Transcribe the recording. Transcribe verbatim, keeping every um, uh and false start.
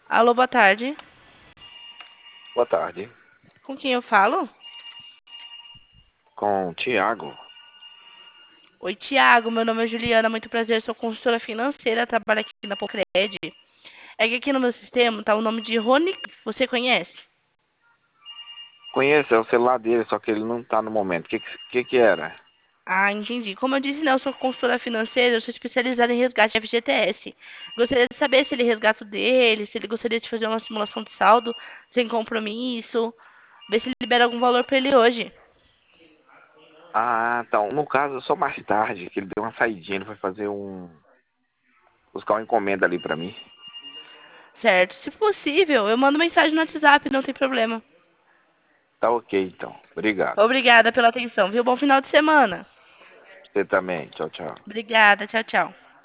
Alô, boa tarde. Boa tarde, Com quem eu falo? com o Tiago. Oi, Tiago. Meu nome é Juliana. Muito prazer. Sou consultora financeira. Trabalho aqui na Pocred. É que aqui no meu sistema tá o nome de Rony. Você conhece? Conheço, é o celular dele, só que ele não tá no momento. O que, que que que era? Ah, entendi. Como eu disse, né, eu sou consultora financeira. Eu sou especializada em resgate F G T S. Gostaria de saber se ele resgata o dele, se ele gostaria de fazer uma simulação de saldo sem compromisso. Ver se ele libera algum valor para ele hoje. Ah, então, no caso, só mais tarde, que ele deu uma saidinha, ele foi fazer um... buscar uma encomenda ali pra mim. Certo? Se possível, eu mando mensagem no WhatsApp. Não tem problema. Tá ok, então. Obrigado. Obrigada pela atenção, viu? Bom final de semana. Você também. Tchau, tchau. Obrigada, tchau, tchau.